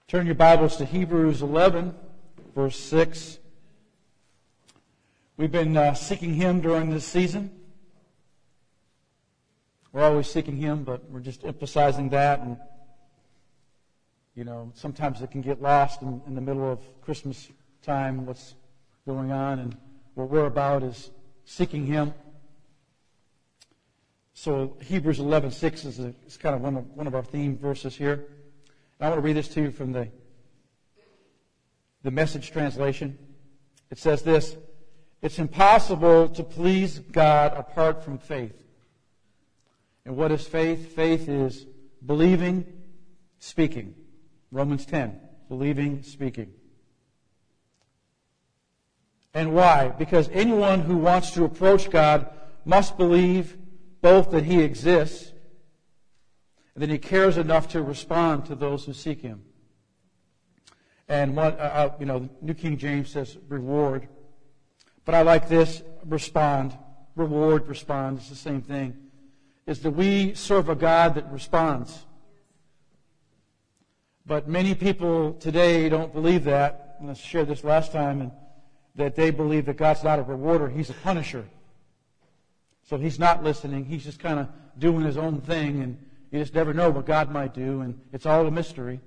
Turn your Bibles to Hebrews 11, verse 6. We've been seeking Him during this season. We're always seeking Him, but we're just emphasizing that. And, sometimes it can get lost in the middle of Christmas time, what's going on. And what we're about is seeking Him. So Hebrews 11:6 is kind of one of our theme verses here. I want to read this to you from the Message translation. It says this: it's impossible to please God apart from faith. And what is faith? Faith is believing, speaking. Romans 10, believing, speaking. And why? Because anyone who wants to approach God must believe both that He exists and that He cares enough to respond to those who seek Him. And New King James says reward. But I like this, respond. Reward, respond, it's the same thing. Is that we serve a God that responds. But many people today don't believe that. And I shared this last time, and that they believe that God's not a rewarder, He's a punisher. So He's not listening, He's just kind of doing His own thing, and you just never know what God might do, and it's all a mystery.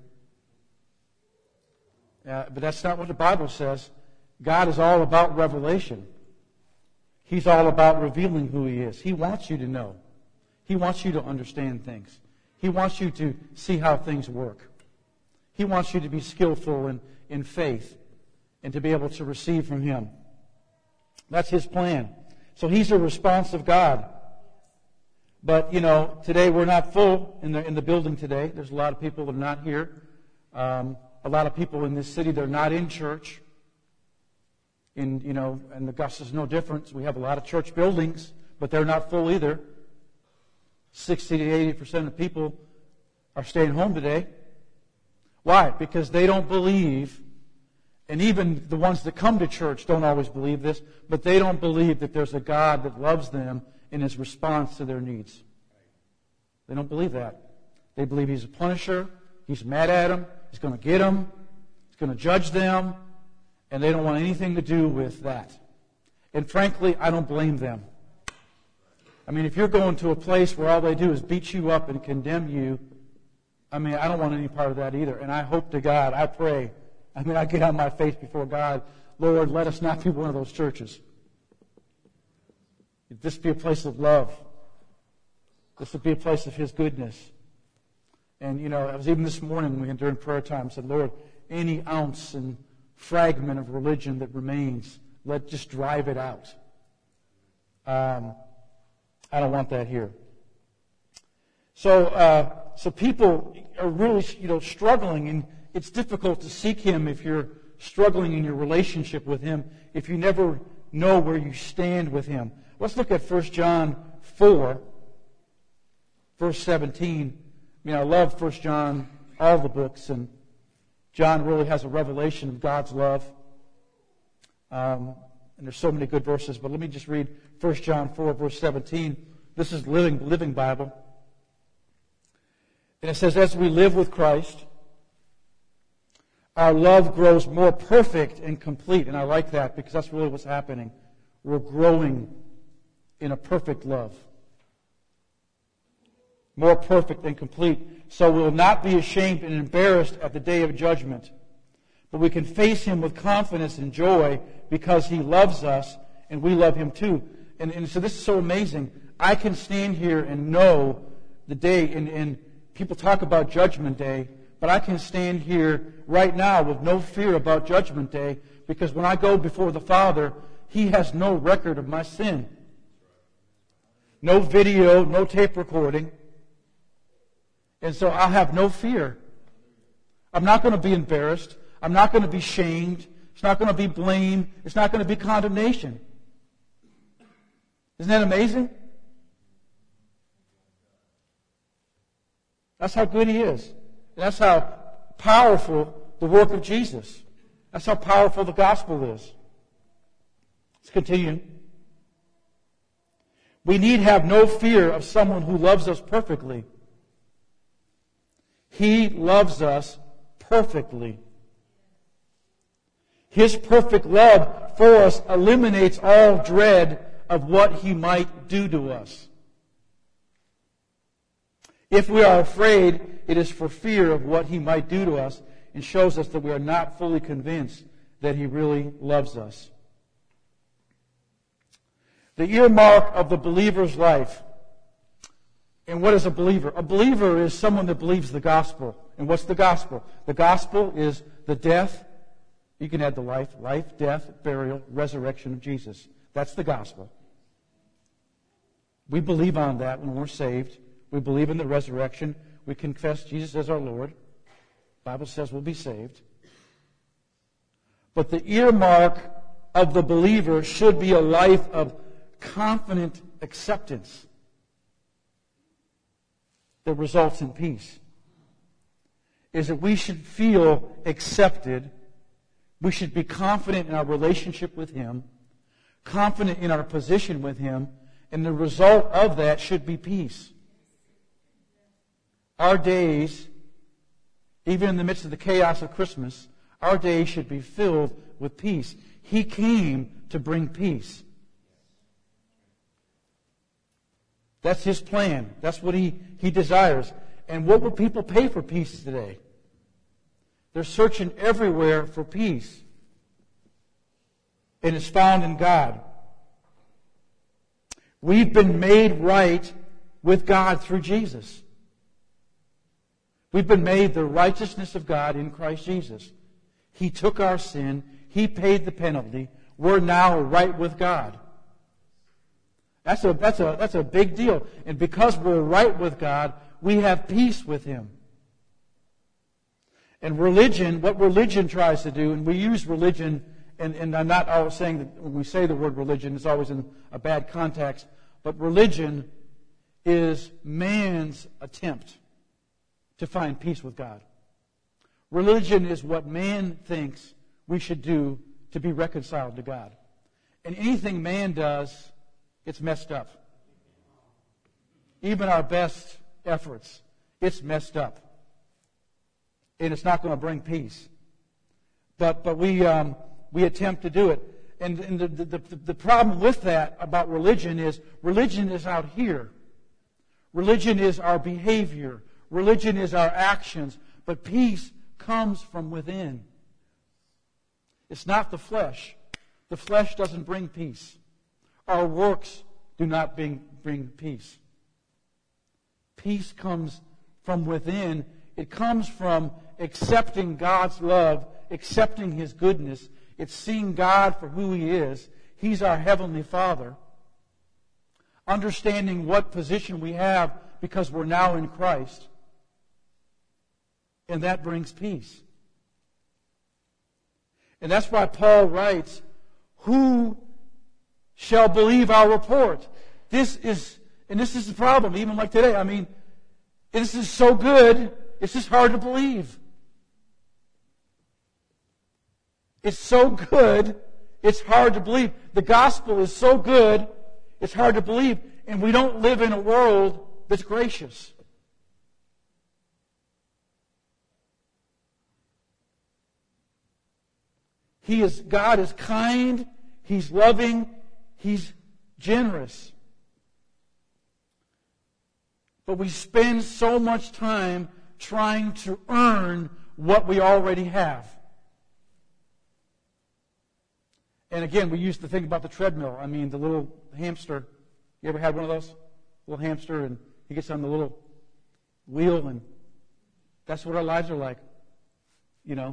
But that's not what the Bible says. God is all about revelation. He's all about revealing who He is. He wants you to know. He wants you to understand things. He wants you to see how things work. He wants you to be skillful in faith and to be able to receive from Him. That's His plan. So He's a responsive God. But, today we're not full in the building today. There's a lot of people that are not here. A lot of people in this city that are not in church. And Augusta's no different. We have a lot of church buildings, but they're not full either. 60 to 80% of people are staying home today. Why? Because they don't believe, and even the ones that come to church don't always believe this, but they don't believe that there's a God that loves them in His response to their needs. They don't believe that. They believe He's a punisher, He's mad at them, He's going to get them, He's going to judge them, and they don't want anything to do with that. And frankly, I don't blame them. I mean, if you're going to a place where all they do is beat you up and condemn you, I don't want any part of that either. And I hope to God, I pray, I get on my face before God, Lord, let us not be one of those churches. This be a place of love. This would be a place of His goodness. And, I was even this morning during prayer time, said, Lord, any ounce and fragment of religion that remains, just drive it out. I don't want that here. So people are really, struggling, and it's difficult to seek Him if you're struggling in your relationship with Him, if you never know where you stand with Him. Let's look at 1 John 4, verse 17. I love 1 John, all the books, and John really has a revelation of God's love. And there's so many good verses, but let me just read 1 John 4, verse 17. This is Living Bible. And it says, as we live with Christ, our love grows more perfect and complete. And I like that because that's really what's happening. We're growing in a perfect love. More perfect and complete. So we will not be ashamed and embarrassed at the day of judgment. But we can face Him with confidence and joy because He loves us and we love Him too. And so this is so amazing. I can stand here and know the day, and people talk about Judgment Day, but I can stand here right now with no fear about Judgment Day because when I go before the Father, He has no record of my sin. No video, no tape recording. And so I have no fear. I'm not going to be embarrassed. I'm not going to be shamed. It's not going to be blame. It's not going to be condemnation. Isn't that amazing? That's how good He is. That's how powerful the work of Jesus. That's how powerful the gospel is. Let's continue. We need have no fear of someone who loves us perfectly. He loves us perfectly. His perfect love for us eliminates all dread of what He might do to us. If we are afraid, it is for fear of what He might do to us, and shows us that we are not fully convinced that He really loves us. The earmark of the believer's life. And what is a believer? A believer is someone that believes the gospel. And what's the gospel? The gospel is the death. You can add the life, death, burial, resurrection of Jesus. That's the gospel. We believe on that when we're saved. We believe in the resurrection. We confess Jesus as our Lord. The Bible says we'll be saved. But the earmark of the believer should be a life of confident acceptance that results in peace. Is that we should feel accepted. We should be confident in our relationship with Him, confident in our position with Him, and the result of that should be peace. Our days, even in the midst of the chaos of Christmas, our days should be filled with peace. He came to bring peace. That's His plan. That's what He desires. And what would people pay for peace today? They're searching everywhere for peace. And it's found in God. We've been made right with God through Jesus. We've been made the righteousness of God in Christ Jesus. He took our sin. He paid the penalty. We're now right with God. That's a big deal. And because we're right with God, we have peace with Him. And religion, what religion tries to do, and we use religion, and I'm not always saying that when we say the word religion, it's always in a bad context, but religion is man's attempt to find peace with God. Religion is what man thinks we should do to be reconciled to God. And anything man does, it's messed up. Even our best efforts, it's messed up. And it's not going to bring peace. But we attempt to do it. And the problem with that about religion is out here. Religion is our behavior. Religion is our actions. But peace comes from within. It's not the flesh. The flesh doesn't bring peace. Our works do not bring peace. Peace comes from within. It comes from accepting God's love, accepting His goodness. It's seeing God for who He is. He's our Heavenly Father. Understanding what position we have because we're now in Christ. And that brings peace. And that's why Paul writes, who shall believe our report? This is the problem, even like today. I mean, this is so good, it's just hard to believe. It's so good, it's hard to believe. The gospel is so good, it's hard to believe. And we don't live in a world that's gracious. God is kind, He's loving, He's generous. But we spend so much time trying to earn what we already have. And again, we used to think about the treadmill. I mean, the little hamster. You ever had one of those? Little hamster, and he gets on the little wheel, and that's what our lives are like. You know?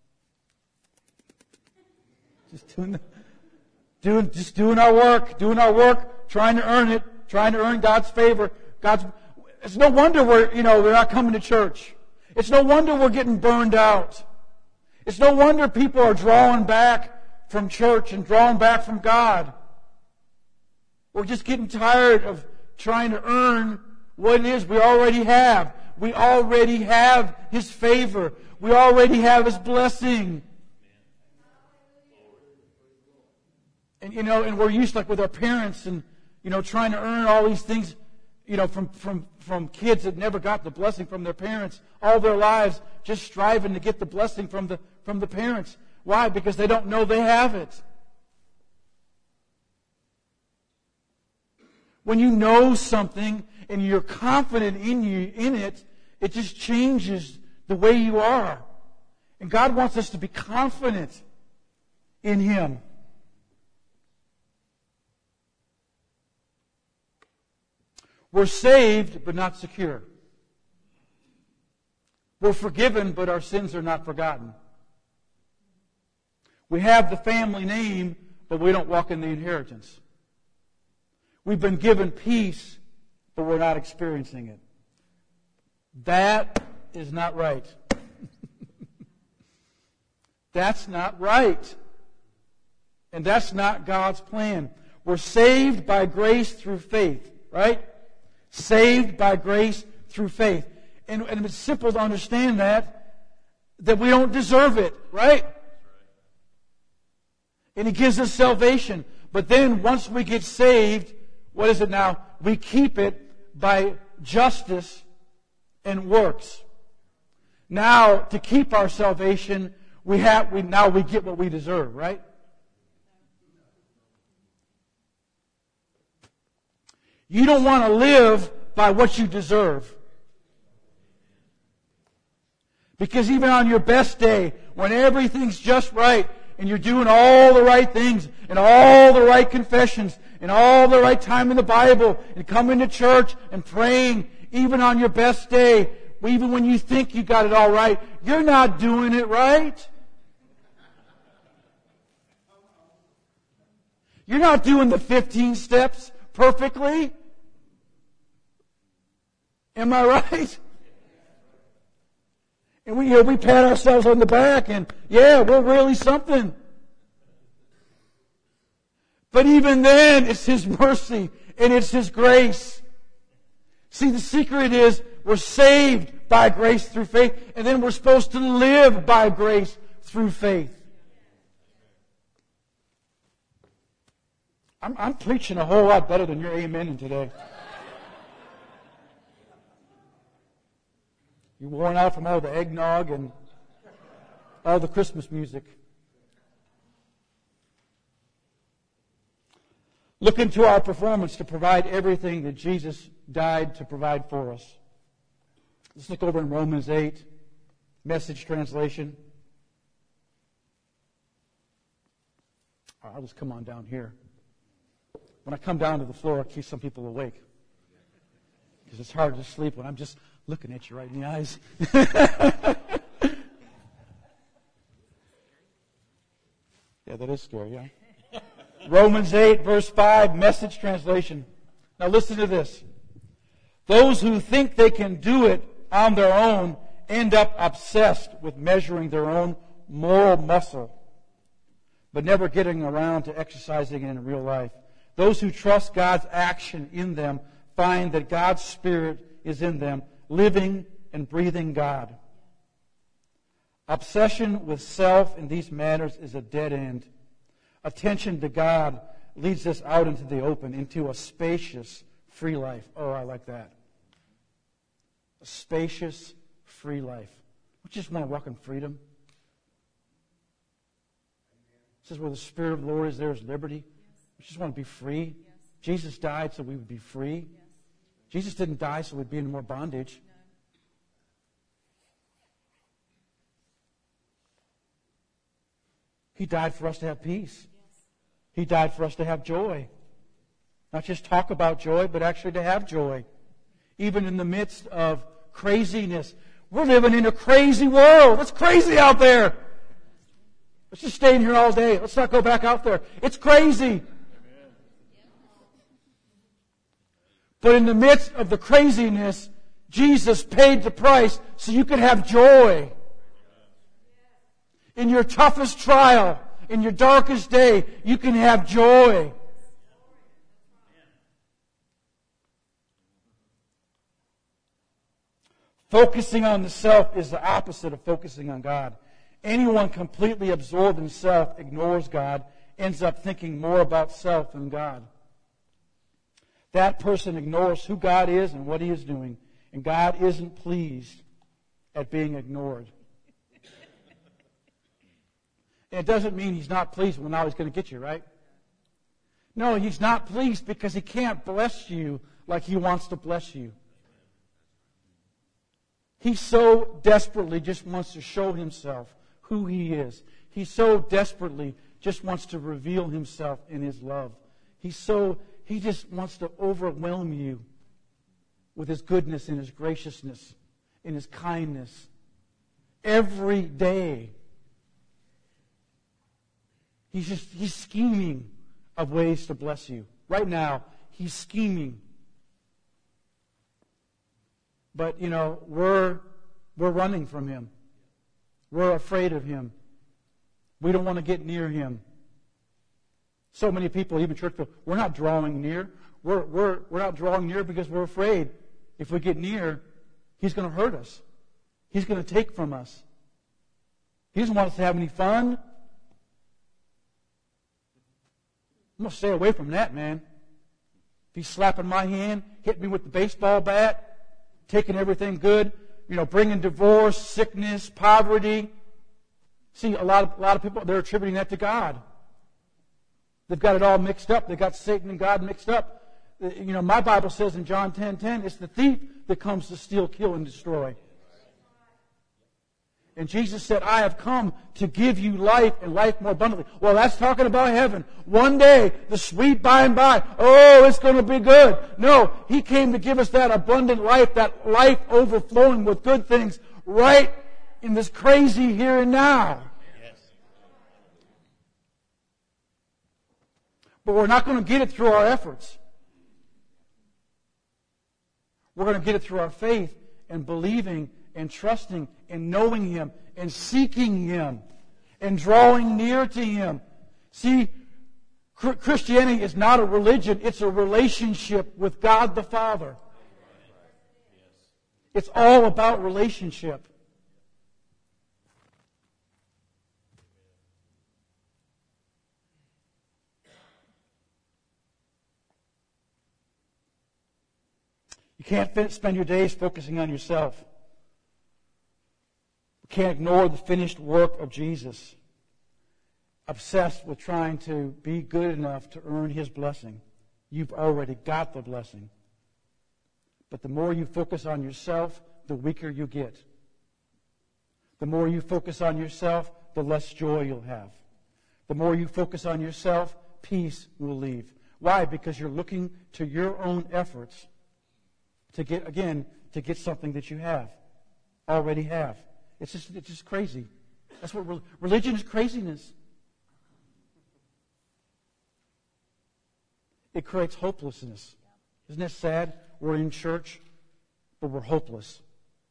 Just doing our work, trying to earn it, trying to earn God's favor. It's no wonder we're not coming to church. It's no wonder we're getting burned out. It's no wonder people are drawing back from church and drawing back from God. We're just getting tired of trying to earn what it is we already have. We already have His favor. We already have His blessing. And and we're used, like with our parents, and trying to earn all these things. from kids that never got the blessing from their parents all their lives, just striving to get the blessing from the parents. Why? Because they don't know they have it. When you know something and you're confident in it, it just changes the way you are. And God wants us to be confident in Him. We're saved, but not secure. We're forgiven, but our sins are not forgotten. We have the family name, but we don't walk in the inheritance. We've been given peace, but we're not experiencing it. That is not right. That's not right. And that's not God's plan. We're saved by grace through faith, right? Saved by grace through faith. And it's simple to understand that we don't deserve it, right? And He gives us salvation. But then once we get saved, what is it now? We keep it by justice and works. Now, to keep our salvation, we get what we deserve, right? You don't want to live by what you deserve. Because even on your best day, when everything's just right, and you're doing all the right things, and all the right confessions, and all the right time in the Bible, and coming to church and praying, even on your best day, even when you think you got it all right, you're not doing it right. You're not doing the 15 steps perfectly. Am I right? And we pat ourselves on the back and, yeah, we're really something. But even then, it's His mercy and it's His grace. See, the secret is we're saved by grace through faith, and then we're supposed to live by grace through faith. I'm preaching a whole lot better than you're amening today. You're worn out from all the eggnog and all the Christmas music. Look into our performance to provide everything that Jesus died to provide for us. Let's look over in Romans 8, Message translation. I'll just come on down here. When I come down to the floor, I keep some people awake. Because it's hard to sleep when I'm just looking at you right in the eyes. Yeah, that is scary, yeah. Romans 8, verse 5, Message translation. Now listen to this. Those who think they can do it on their own end up obsessed with measuring their own moral muscle, but never getting around to exercising it in real life. Those who trust God's action in them find that God's Spirit is in them, living and breathing God. Obsession with self in these matters is a dead end. Attention to God leads us out into the open, into a spacious, free life. Oh, I like that. A spacious, free life. We just want to walk in freedom. It says where the Spirit of the Lord is, there is liberty. We just want to be free. Yes. Jesus died so we would be free. Yes. Jesus didn't die so we'd be in more bondage. No. He died for us to have peace. Yes. He died for us to have joy. Not just talk about joy, but actually to have joy. Even in the midst of craziness. We're living in a crazy world. It's crazy out there. Let's just stay in here all day. Let's not go back out there. It's crazy. But in the midst of the craziness, Jesus paid the price so you could have joy. In your toughest trial, in your darkest day, you can have joy. Focusing on the self is the opposite of focusing on God. Anyone completely absorbed in self ignores God, ends up thinking more about self than God. That person ignores who God is and what He is doing. And God isn't pleased at being ignored. And it doesn't mean He's not pleased when now He's going to get you, right? No, He's not pleased because He can't bless you like He wants to bless you. He so desperately just wants to show Himself who He is. He so desperately just wants to reveal Himself in His love. He just wants to overwhelm you with His goodness and His graciousness and His kindness every day. He's scheming of ways to bless you. Right now, He's scheming. But, we're running from Him. We're afraid of Him. We don't want to get near Him. So many people, even church people, we're not drawing near. We're not drawing near because we're afraid. If we get near, He's going to hurt us. He's going to take from us. He doesn't want us to have any fun. I'm going to stay away from that, man. If He's slapping my hand, hitting me with the baseball bat, taking everything good, bringing divorce, sickness, poverty. See, a lot of people, they're attributing that to God. They've got it all mixed up. They've got Satan and God mixed up. My Bible says in John 10:10, it's the thief that comes to steal, kill, and destroy. And Jesus said, I have come to give you life and life more abundantly. Well, that's talking about heaven. One day, the sweet by and by. Oh, it's going to be good. No, He came to give us that abundant life, that life overflowing with good things right in this crazy here and now. Yes. But we're not going to get it through our efforts. We're going to get it through our faith and believing and trusting and knowing Him and seeking Him and drawing near to Him. See, Christianity is not a religion. It's a relationship with God the Father. It's all about relationship. You can't spend your days focusing on yourself. You can't ignore the finished work of Jesus. Obsessed with trying to be good enough to earn His blessing. You've already got the blessing. But the more you focus on yourself, the weaker you get. The more you focus on yourself, the less joy you'll have. The more you focus on yourself, peace will leave. Why? Because you're looking to your own efforts to get something that you already have. It's just crazy. That's what religion is, craziness. It creates hopelessness. Isn't that sad? We're in church, but we're hopeless.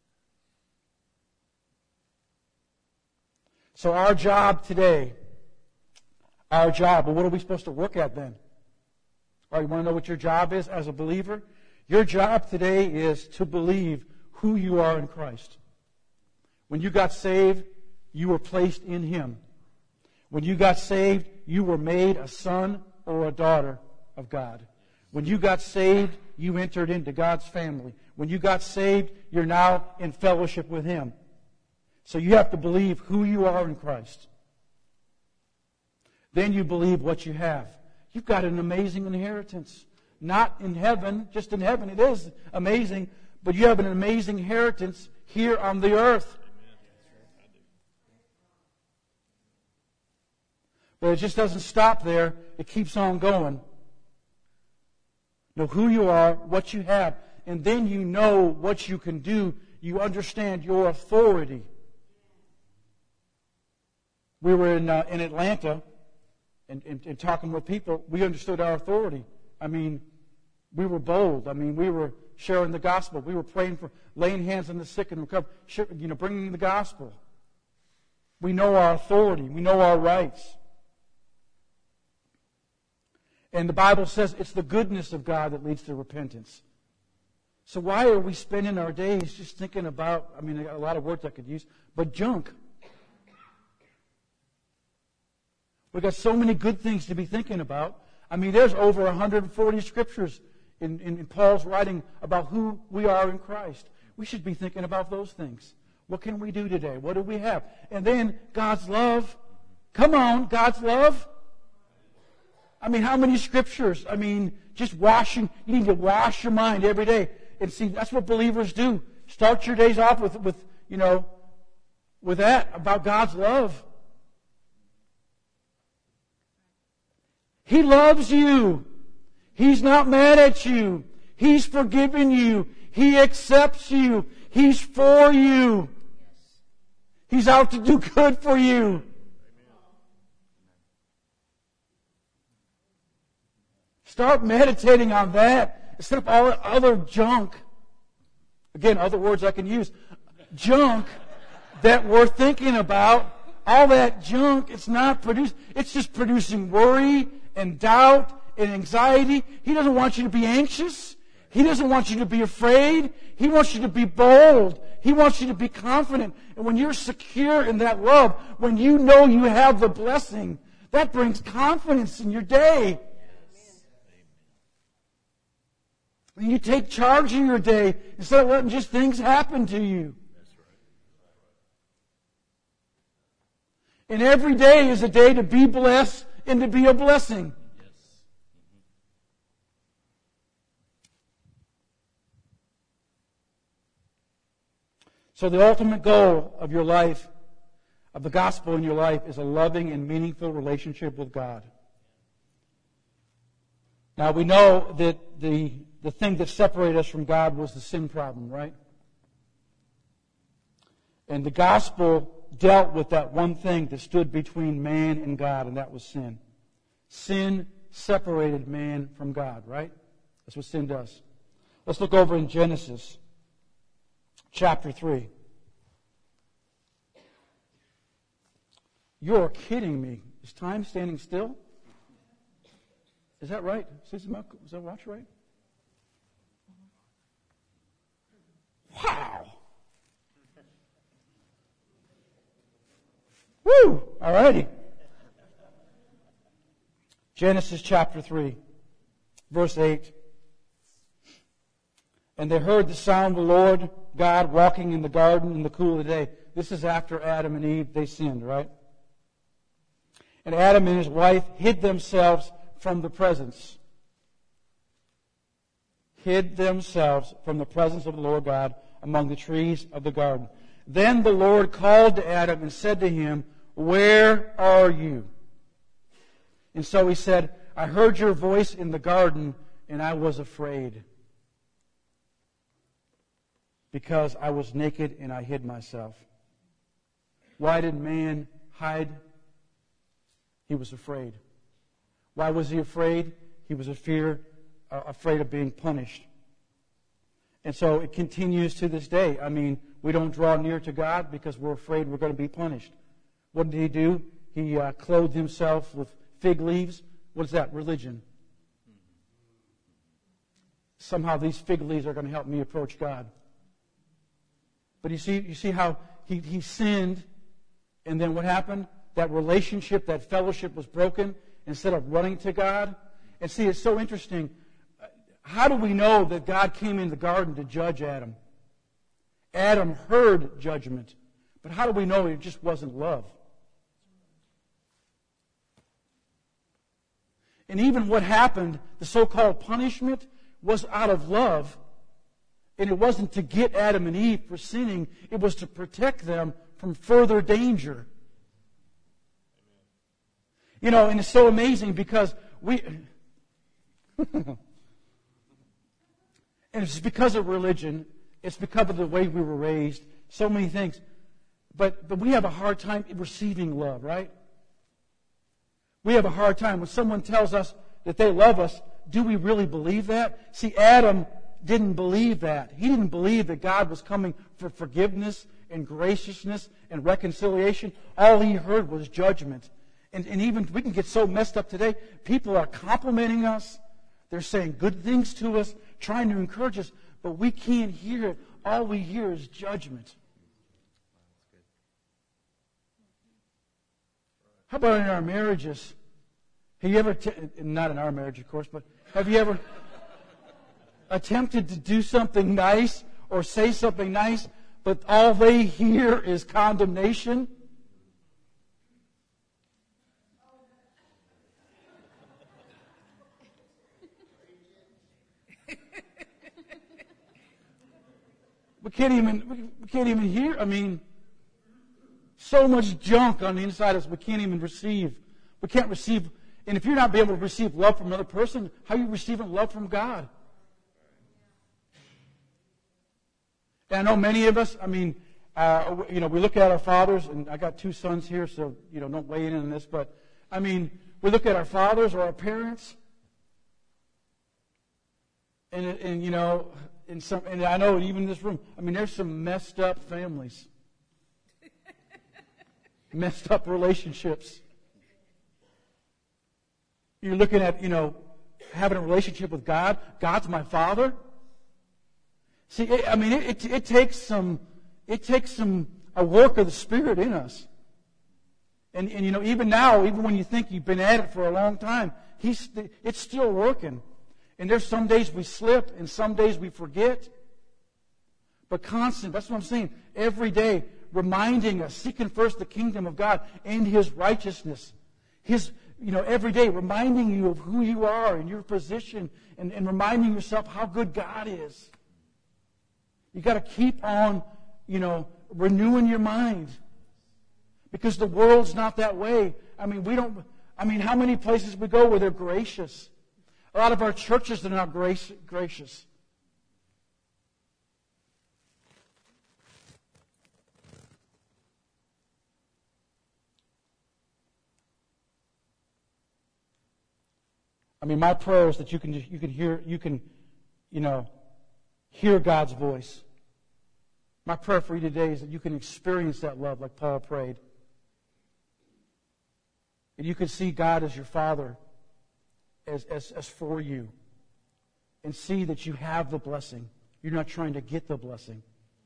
So our job today, well, what are we supposed to work at then? All right, you want to know what your job is as a believer? Your job today is to believe who you are in Christ. When you got saved, you were placed in Him. When you got saved, you were made a son or a daughter of God. When you got saved, you entered into God's family. When you got saved, you're now in fellowship with Him. So you have to believe who you are in Christ. Then you believe what you have. You've got an amazing inheritance. Not in heaven, just in heaven it is amazing, but you have an amazing inheritance here on the earth. But it just doesn't stop there. It keeps on going. Know who you are, what you have, and then you know what you can do. You understand your authority. We were in Atlanta and talking with people. We understood our authority. I mean, we were bold. I mean, we were sharing the gospel. We were praying for laying hands on the sick and recover, bringing the gospel. We know our authority. We know our rights. And the Bible says it's the goodness of God that leads to repentance. So why are we spending our days just thinking about, a lot of words I could use, but junk? We've got so many good things to be thinking about. There's over 140 scriptures in Paul's writing about who we are in Christ. We should be thinking about those things. What can we do today? What do we have? And then God's love. Come on, God's love. I mean, how many scriptures? I mean, just washing. You need to wash your mind every day. And see, that's what believers do. Start your days off with that, about God's love. He loves you. He's not mad at you. He's forgiven you. He accepts you. He's for you. He's out to do good for you. Start meditating on that instead of all other junk. Again, other words I can use. Junk that we're thinking about. All that junk, it's just producing worry and doubt and anxiety. He doesn't want you to be anxious. He doesn't want you to be afraid. He wants you to be bold. He wants you to be confident. And when you're secure in that love, when you know you have the blessing, that brings confidence in your day. And you take charge of your day instead of letting just things happen to you. And every day is a day to be blessed and to be a blessing. So the ultimate goal of your life, of the gospel in your life, is a loving and meaningful relationship with God. Now we know that the thing that separated us from God was the sin problem, right? And the gospel dealt with that one thing that stood between man and God, and that was sin. Sin separated man from God, right? That's what sin does. Let's look over in Genesis chapter 3. You're kidding me. Is time standing still? Is that right? Is that watch right? Wow. Woo! All righty. Genesis chapter 3, verse 8. And they heard the sound of the Lord God walking in the garden in the cool of the day. This is after Adam and Eve, they sinned, right? And Adam and his wife hid themselves from the presence. Hid themselves from the presence of the Lord God among the trees of the garden. Then the Lord called to Adam and said to him, "Where are you?" And so he said, "I heard your voice in the garden, and I was afraid, because I was naked and I hid myself." Why did man hide? He was afraid. Why was he afraid? He was afraid of being punished. And so it continues to this day. I mean, we don't draw near to God because we're afraid we're going to be punished. What did he do? He clothed himself with fig leaves. What is that? Religion. Somehow these fig leaves are going to help me approach God. But you see how he sinned, and then what happened? That relationship, that fellowship was broken instead of running to God. And see, it's so interesting. How do we know that God came in the garden to judge Adam? Adam heard judgment. But how do we know it just wasn't love? And even what happened, the so-called punishment, was out of love. And it wasn't to get Adam and Eve for sinning. It was to protect them from further danger. You know, and it's so amazing because and it's because of religion. It's because of the way we were raised. So many things. But we have a hard time receiving love, right? We have a hard time when someone tells us that they love us. Do we really believe that? See, Adam didn't believe that. He didn't believe that God was coming for forgiveness and graciousness and reconciliation. All he heard was judgment. And even we can get so messed up today. People are complimenting us. They're saying good things to us, trying to encourage us, but we can't hear it. All we hear is judgment. How about in our marriages? Have you ever, not in our marriage, of course, but have you ever attempted to do something nice or say something nice, but all they hear is condemnation? We can't even hear. I mean, so much junk on the inside of us we can't even receive. We can't receive. And if you're not able to receive love from another person, how are you receiving love from God? And I know many of us, we look at our fathers, and I got two sons here, so, don't weigh in on this, but, we look at our fathers or our parents, and I know even in this room, there's some messed up families. Messed up relationships. You're looking at, having a relationship with God. God's my Father. See, it takes a work of the Spirit in us. And even now, even when you think you've been at it for a long time, it's still working. And there's some days we slip, and some days we forget. But constant, that's what I'm saying. Every day, reminding us, seeking first the kingdom of God and His righteousness. Every day, reminding you of who you are and your position, and reminding yourself how good God is. You got to keep on, renewing your mind. Because the world's not that way. How many places we go where they're gracious? A lot of our churches are not gracious. My prayer is that you can hear God's voice. My prayer for you today is that you can experience that love like Paul prayed. And you can see God as your Father, as for you. And see that you have the blessing. You're not trying to get the blessing.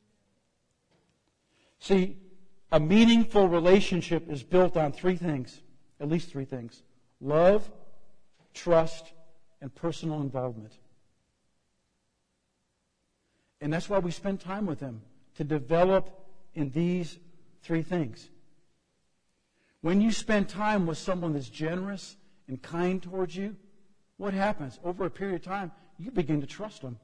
See, a meaningful relationship is built on three things, at least three things: love, trust, and personal involvement. And that's why we spend time with Him, to develop in these three things. When you spend time with someone that's generous and kind towards you, what happens? Over a period of time, you begin to trust them.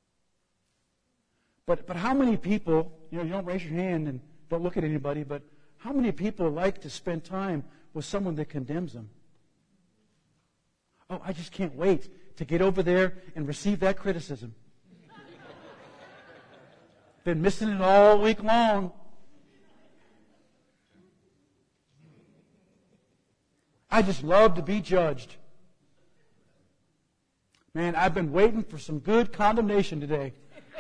But how many people, you don't raise your hand and don't look at anybody, but how many people like to spend time with someone that condemns them? Oh, I just can't wait to get over there and receive that criticism. Been missing it all week long. I just love to be judged. Man, I've been waiting for some good condemnation today.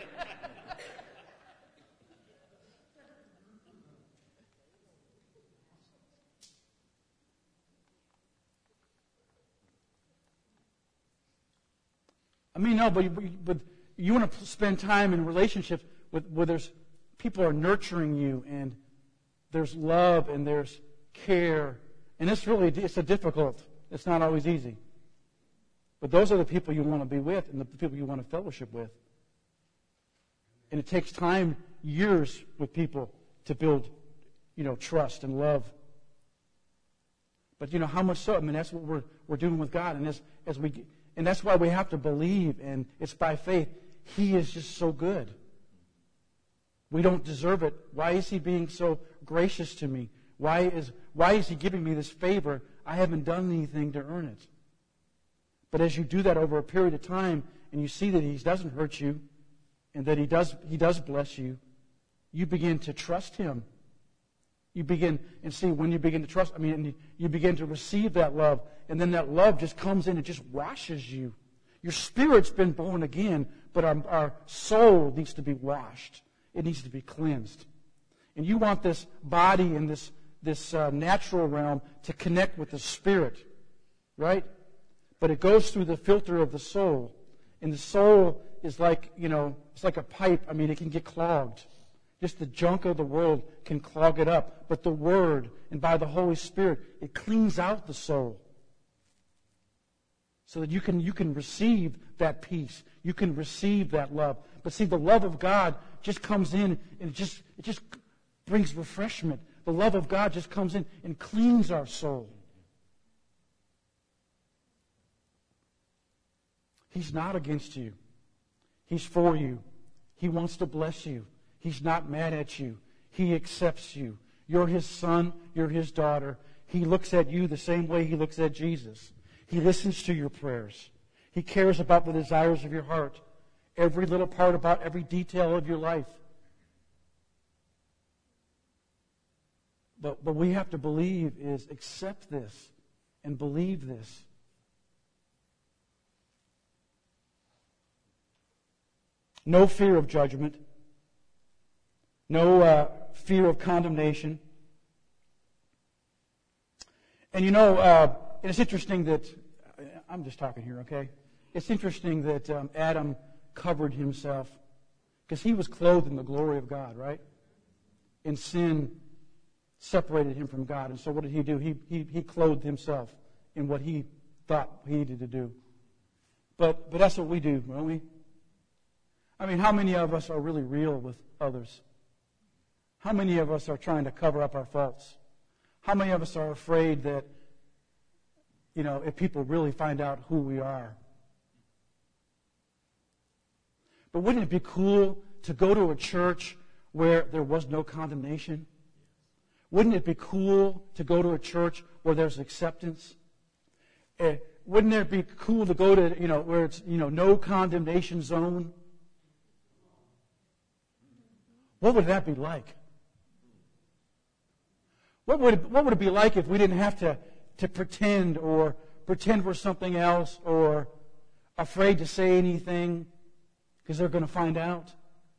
But you want to spend time in relationships where there's people are nurturing you, and there's love and there's care. And it's difficult. It's not always easy. But those are the people you want to be with and the people you want to fellowship with. And it takes time, years with people to build, trust and love. But how much so? That's what we're doing with God. And that's why we have to believe, and it's by faith. He is just so good. We don't deserve it. Why is He being so gracious to me? Why is He giving me this favor? I haven't done anything to earn it. But as you do that over a period of time, and you see that He doesn't hurt you, and that He does bless you, you begin to trust Him. You begin, and see, when you begin to trust, you begin to receive that love, and then that love just comes in and just washes you. Your spirit's been born again, but our soul needs to be washed. It needs to be cleansed. And you want this body and this natural realm to connect with the spirit, right? But it goes through the filter of the soul. And the soul is like, it's like a pipe. It can get clogged. Just the junk of the world can clog it up. But the Word, and by the Holy Spirit, it cleans out the soul. so that you can receive that peace. You can receive that love. But see, the love of God just comes in and it just brings refreshment. The love of God just comes in and cleans our soul. He's not against you. He's for you. He wants to bless you. He's not mad at you. He accepts you. You're His son. You're His daughter. He looks at you the same way He looks at Jesus. He listens to your prayers. He cares about the desires of your heart. Every little part about every detail of your life. But what we have to believe is accept this and believe this. No fear of judgment. No fear of condemnation. And it's interesting that, I'm just talking here, okay? It's interesting that Adam covered himself because he was clothed in the glory of God, right? And sin separated him from God. And so what did he do? He clothed himself in what he thought he needed to do. But that's what we do, don't we? I mean, how many of us are really real with others? How many of us are trying to cover up our faults? How many of us are afraid that, if people really find out who we are? But wouldn't it be cool to go to a church where there was no condemnation? Wouldn't it be cool to go to a church where there's acceptance? Wouldn't it be cool to go to, where it's, no condemnation zone? What would that be like? What would it be like if we didn't have to pretend we're something else or afraid to say anything because they're going to find out?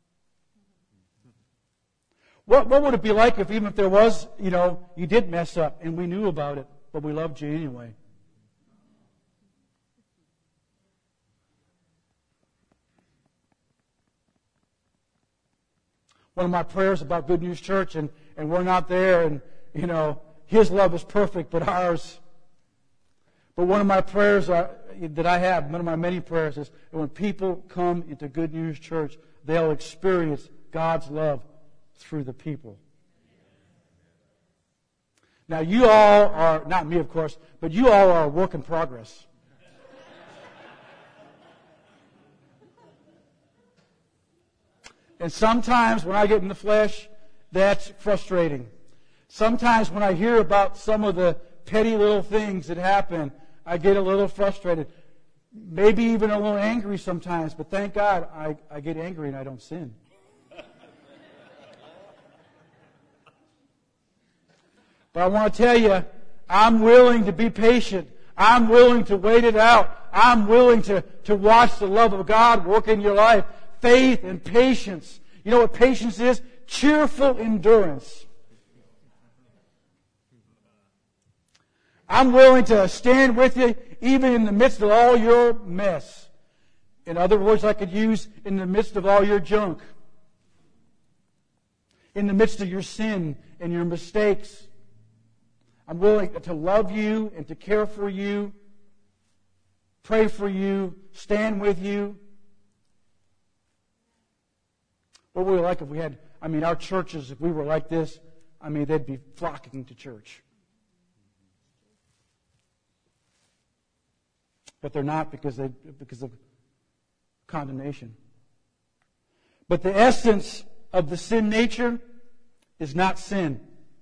What would it be like if even if there was, you did mess up and we knew about it, but we loved you anyway? One of my prayers about Good News Church, and we're not there, and, His love is perfect, but ours. But one of my prayers that I have, one of my many prayers is that when people come into Good News Church, they'll experience God's love through the people. Now, you all are, not me, of course, but you all are a work in progress. And sometimes when I get in the flesh, that's frustrating. Sometimes when I hear about some of the petty little things that happen, I get a little frustrated. Maybe even a little angry sometimes, but thank God I get angry and I don't sin. But I want to tell you, I'm willing to be patient. I'm willing to wait it out. I'm willing to watch the love of God work in your life. Faith and patience. You know what patience is? Cheerful endurance. I'm willing to stand with you even in the midst of all your mess. In other words, I could use in the midst of all your junk. In the midst of your sin and your mistakes. I'm willing to love you and to care for you, pray for you, stand with you. What would we like if we had, our churches, if we were like this, they'd be flocking to church. But they're not because of condemnation. But the essence of the sin nature is not sin.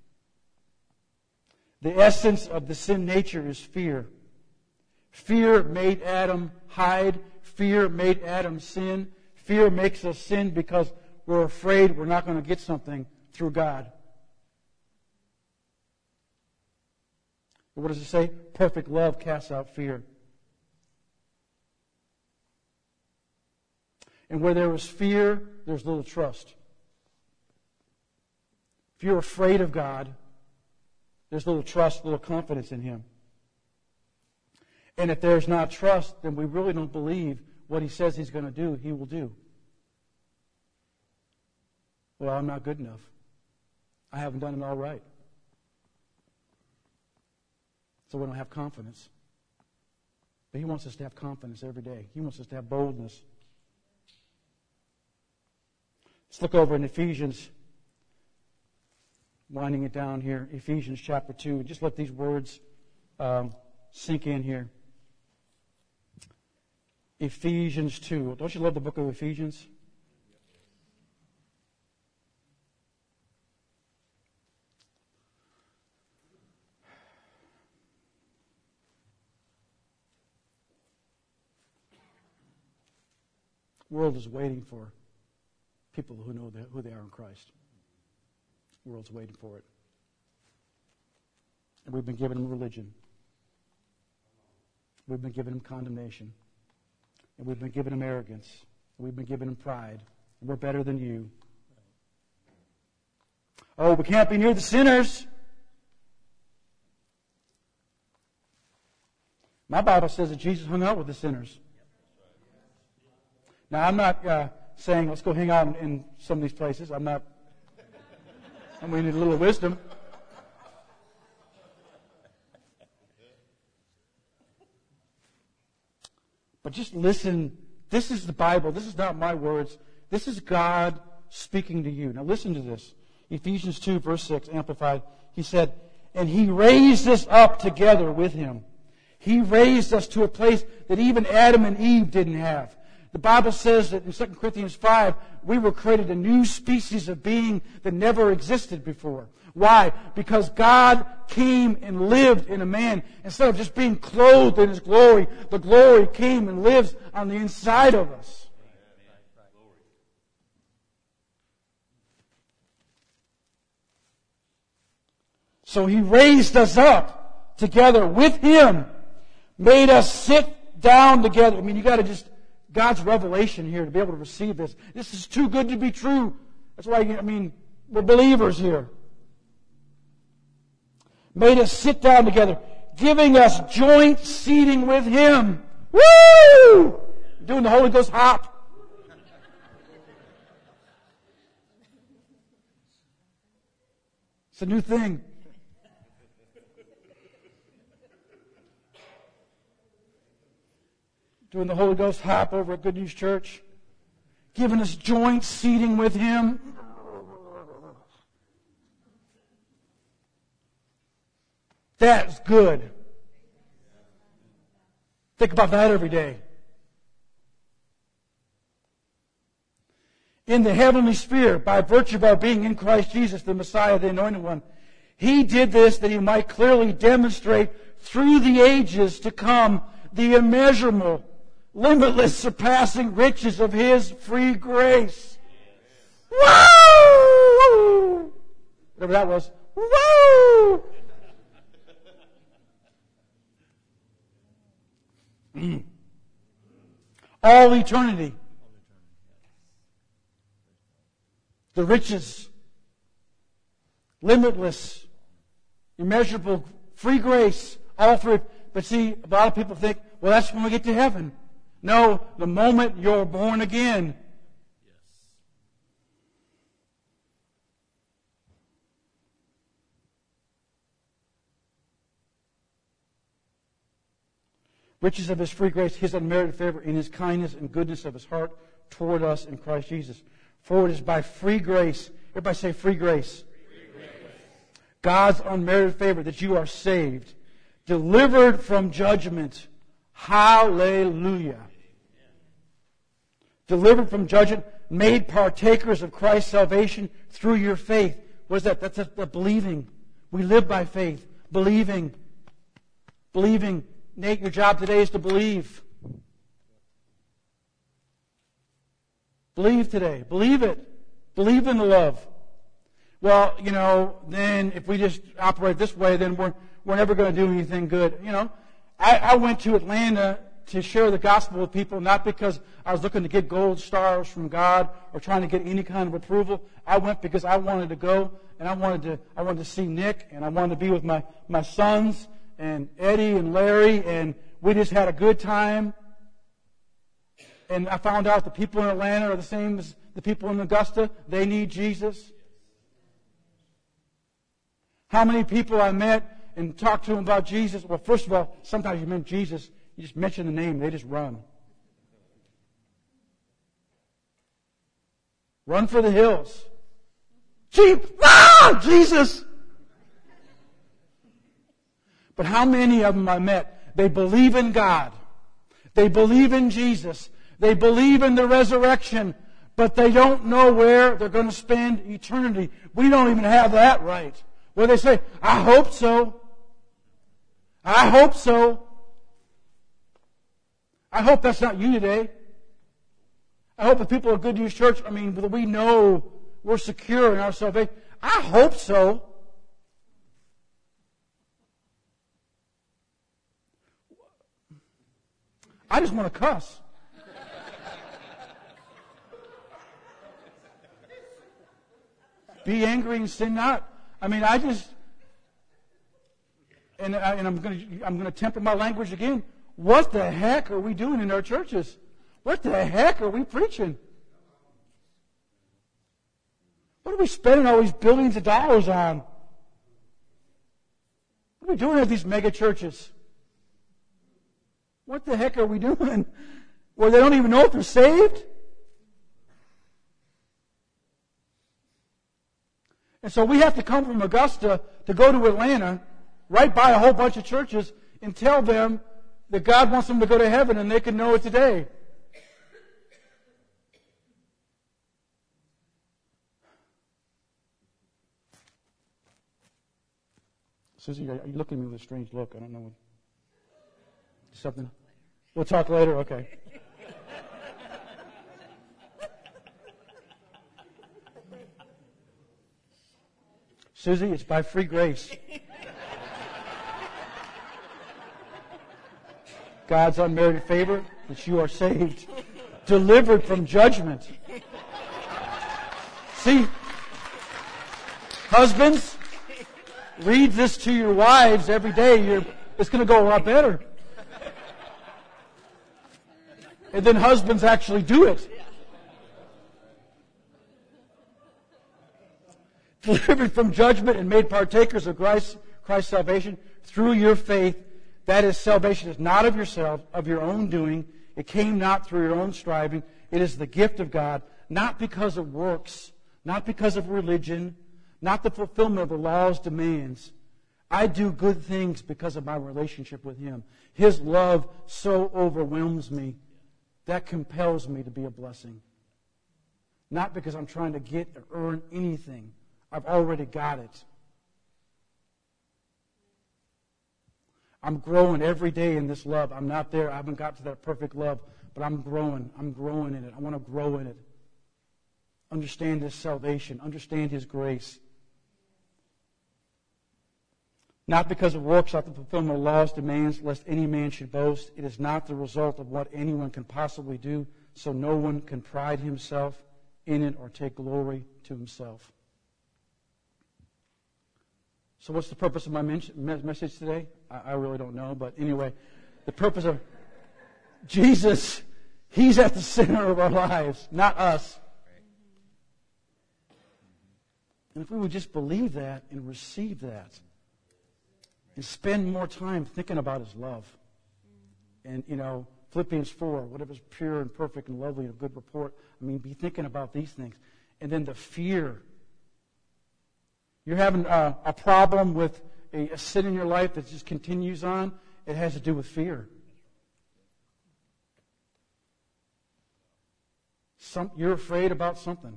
The essence of the sin nature is fear. Fear made Adam hide. Fear made Adam sin. Fear makes us sin because we're afraid we're not going to get something through God. But what does it say? Perfect love casts out fear. And where there is fear, there's little trust. If you're afraid of God, there's little trust, little confidence in Him. And if there's not trust, then we really don't believe what He says He's going to do, He will do. Well, I'm not good enough. I haven't done it all right. So we don't have confidence. But He wants us to have confidence every day. He wants us to have boldness. Let's look over in Ephesians, winding it down here, Ephesians chapter 2. Just let these words sink in here. Ephesians 2. Don't you love the book of Ephesians? The world is waiting for people who know who they are in Christ. The world's waiting for it. And we've been giving them religion. We've been giving them condemnation. And we've been giving them arrogance. And we've been giving them pride. And we're better than you. Oh, we can't be near the sinners. My Bible says that Jesus hung out with the sinners. Now, I'm not saying let's go hang out in some of these places. We need a little wisdom. But just listen. This is the Bible. This is not my words. This is God speaking to you. Now listen to this. Ephesians 2, verse 6, Amplified. He said, and He raised us up together with Him. He raised us to a place that even Adam and Eve didn't have. The Bible says that in 2 Corinthians 5, we were created a new species of being that never existed before. Why? Because God came and lived in a man. Instead of just being clothed in His glory, the glory came and lives on the inside of us. So He raised us up together with Him, made us sit down together. I mean, you got to just... God's revelation here to be able to receive this. This is too good to be true. That's why, we're believers here. Made us sit down together, giving us joint seating with Him. Woo! Doing the Holy Ghost hop. It's a new thing. Doing the Holy Ghost hop over at Good News Church. Giving us joint seating with Him. That's good. Think about that every day. In the heavenly sphere, by virtue of our being in Christ Jesus, the Messiah, the Anointed One, He did this that He might clearly demonstrate through the ages to come the immeasurable, limitless, surpassing riches of His free grace. Woo! Whatever that was. Woo! All eternity. The riches, limitless, immeasurable, free grace, all through it. But see, a lot of people think, well, that's when we get to heaven. No, the moment you're born again. Riches of His free grace, His unmerited favor, in His kindness and goodness of His heart toward us in Christ Jesus. For it is by free grace, everybody say free grace. Free grace. God's unmerited favor that you are saved, delivered from judgment. Hallelujah. Delivered from judgment, made partakers of Christ's salvation through your faith. What is that? That's the believing. We live by faith. Believing. Believing. Nate, your job today is to believe. Believe today. Believe it. Believe in the love. Well, then if we just operate this way, then we're never going to do anything good. I went to Atlanta to share the gospel with people, not because I was looking to get gold stars from God or trying to get any kind of approval. I went because I wanted to go, and I wanted to see Nick, and I wanted to be with my sons and Eddie and Larry, and we just had a good time. And I found out the people in Atlanta are the same as the people in Augusta. They need Jesus. How many people I met and talked to them about Jesus? Well, first of all, sometimes you meant Jesus, you just mention the name, they just run. Run for the hills. Jesus! But how many of them I met, they believe in God. They believe in Jesus. They believe in the resurrection, but they don't know where they're going to spend eternity. We don't even have that right. Where they say, I hope so. I hope so. I hope that's not you today. I hope the people of Good News Church, that we know we're secure in our salvation. I hope so. I just want to cuss. Be angry and sin not. I'm going to temper my language again. What the heck are we doing in our churches? What the heck are we preaching? What are we spending all these billions of dollars on? What are we doing at these mega churches? What the heck are we doing? Where they don't even know if they're saved? And so we have to come from Augusta to go to Atlanta, right by a whole bunch of churches, and tell them that God wants them to go to heaven and they can know it today. Susie, are you looking at me with a strange look? I don't know. Something? We'll talk later? Okay. Susie, it's by free grace. God's unmerited favor that you are saved, delivered from judgment. See, husbands, read this to your wives every day. It's going to go a lot better. And then husbands actually do it. Delivered from judgment and made partakers of Christ's salvation through your faith. That is, salvation is not of yourself, of your own doing. It came not through your own striving. It is the gift of God, not because of works, not because of religion, not the fulfillment of the law's demands. I do good things because of my relationship with Him. His love so overwhelms me. That compels me to be a blessing. Not because I'm trying to get or earn anything. I've already got it. I'm growing every day in this love. I'm not there. I haven't got to that perfect love, but I'm growing. I'm growing in it. I want to grow in it. Understand His salvation. Understand His grace. Not because of works, not the fulfillment of law's demands, lest any man should boast. It is not the result of what anyone can possibly do, so no one can pride himself in it or take glory to himself. So what's the purpose of my message today? I really don't know, but anyway, the purpose of Jesus, He's at the center of our lives, not us. And if we would just believe that and receive that, and spend more time thinking about His love. And, Philippians 4, whatever's pure and perfect and lovely and of good report. Be thinking about these things. And then the fear. You're having a problem with a sin in your life that just continues on. It has to do with fear. You're afraid about something.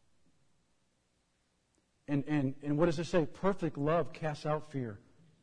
And what does it say? Perfect love casts out fear.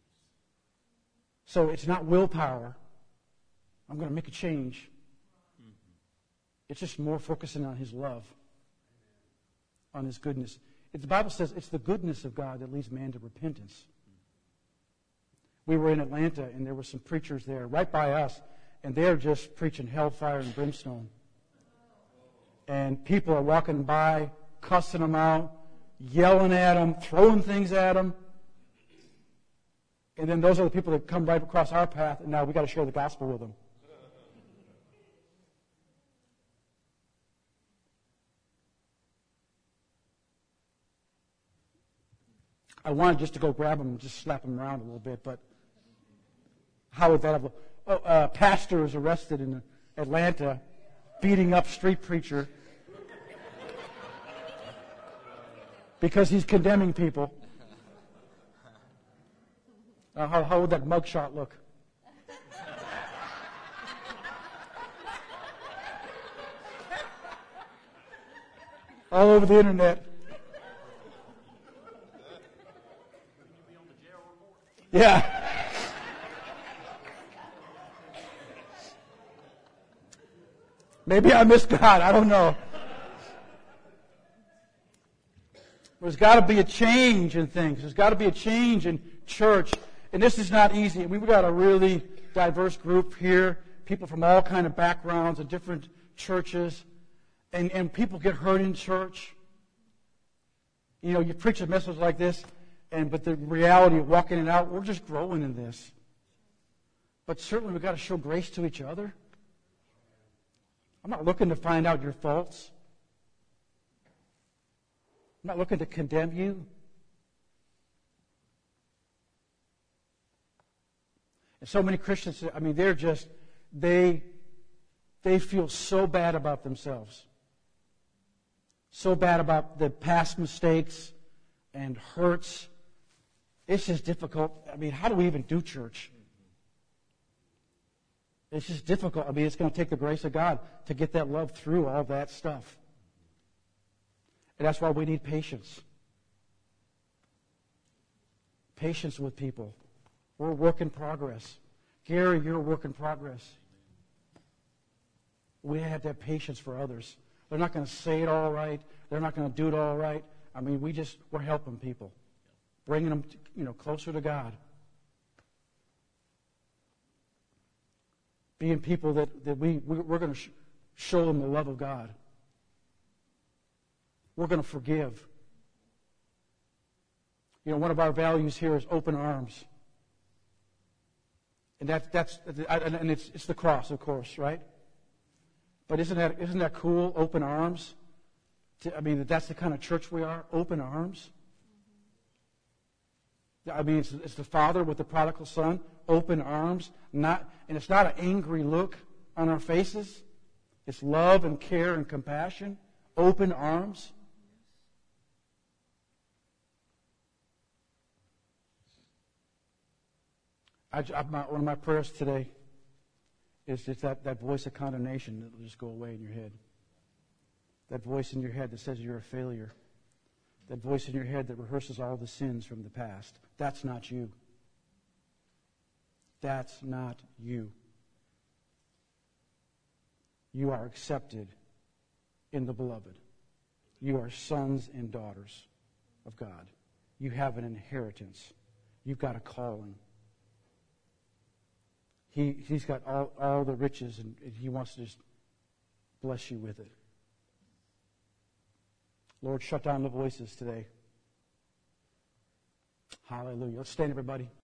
So it's not willpower. I'm going to make a change. It's just more focusing on His love, on His goodness. The Bible says it's the goodness of God that leads man to repentance. We were in Atlanta, and there were some preachers there right by us, and they're just preaching hellfire and brimstone. And people are walking by, cussing them out, yelling at them, throwing things at them. And then those are the people that come right across our path, and now we've got to share the gospel with them. I wanted just to go grab them and just slap them around a little bit, but How would that have? A pastor is arrested in Atlanta, beating up street preacher because he's condemning people. How would that mugshot look? All over the internet. Yeah. Maybe I missed God. I don't know. There's got to be a change in things. There's got to be a change in church. And this is not easy. We've got a really diverse group here. People from all kind of backgrounds and different churches. And people get hurt in church. You know, you preach a message like this, but the reality of walking it out, we're just growing in this. But certainly we've got to show grace to each other. I'm not looking to find out your faults. I'm not looking to condemn you. And so many Christians, I mean, they're just, they feel so bad about themselves. So bad about the past mistakes and hurts. It's just difficult. I mean, how do we even do church? It's just difficult. I mean, it's going to take the grace of God to get that love through all that stuff. And that's why we need patience. Patience with people. We're a work in progress. Gary, you're a work in progress. We have to have patience for others. They're not going to say it all right. They're not going to do it all right. I mean, we're helping people. Bringing them, closer to God. Being people that we're going to show them the love of God. We're going to forgive. One of our values here is open arms. And it's the cross, of course, right? But isn't that cool? Open arms. That's the kind of church we are. Open arms. I mean, it's the Father with the prodigal son. Open arms. And it's not an angry look on our faces. It's love and care and compassion. Open arms. One of my prayers today is just that voice of condemnation that will just go away in your head. That voice in your head that says you're a failure. That voice in your head that rehearses all the sins from the past. That's not you. That's not you. You are accepted in the Beloved. You are sons and daughters of God. You have an inheritance. You've got a calling. He's got all the riches, and He wants to just bless you with it. Lord, shut down the voices today. Hallelujah. Let's stand, everybody.